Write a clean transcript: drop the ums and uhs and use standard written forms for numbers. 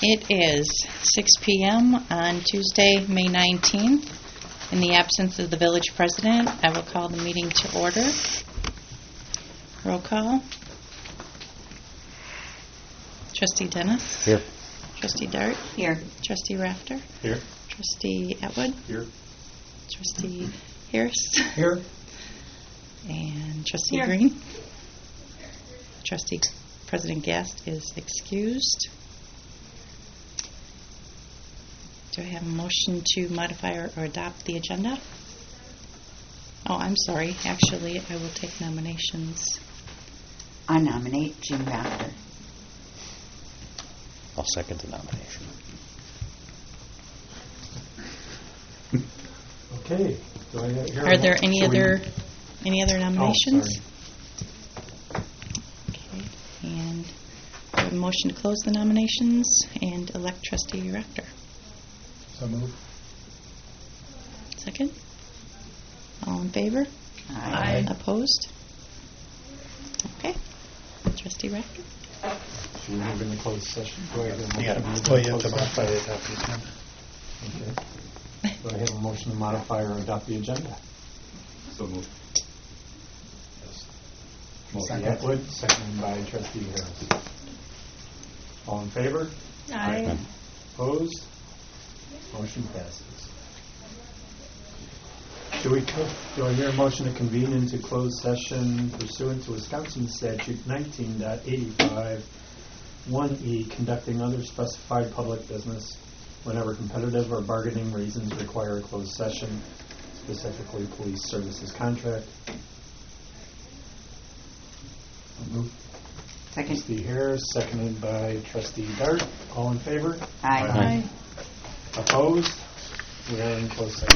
It is 6 p.m. on Tuesday, May 19th. In the absence of the village president, I will call the meeting to order. Roll call. Trustee Dennis. Here. Trustee Dart. Here. Trustee Rafter. Here. Trustee Atwood. Here. Trustee Harris. Here. And Trustee Here. Green. Trustee President Gast is excused. Do I have a motion to modify or adopt the agenda? Oh, I'm sorry. Actually, I will take nominations. I nominate Jim Rafter. I'll second the nomination. Okay. Do I hear Are there any should we- other nominations? Oh, Okay. And I have a motion to close the nominations and elect Trustee Rafter. So move. Second? All in favor? Aye. Opposed? Okay. Trustee Rafter? Should we move into closed session? Do I have a motion Yeah. to move Oh, into you have to closed modify session? it after the agenda. Okay. Do I have a motion to modify or adopt the agenda? So moved. Trustee Atwood, seconded by Trustee Harris. All in favor? Aye. Opposed? Motion passes. Do I hear a motion to convene into closed session pursuant to Wisconsin Statute 19.85 1E, conducting other specified public business whenever competitive or bargaining reasons require a closed session, specifically police services contract? Second. Trustee Harris, seconded by Trustee Dart. All in favor? Aye. Opposed? We are in closed session.